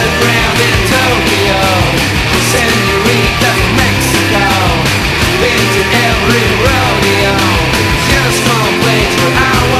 underground in Tokyo, senorita from Mexico, been to every rodeo, just one place where I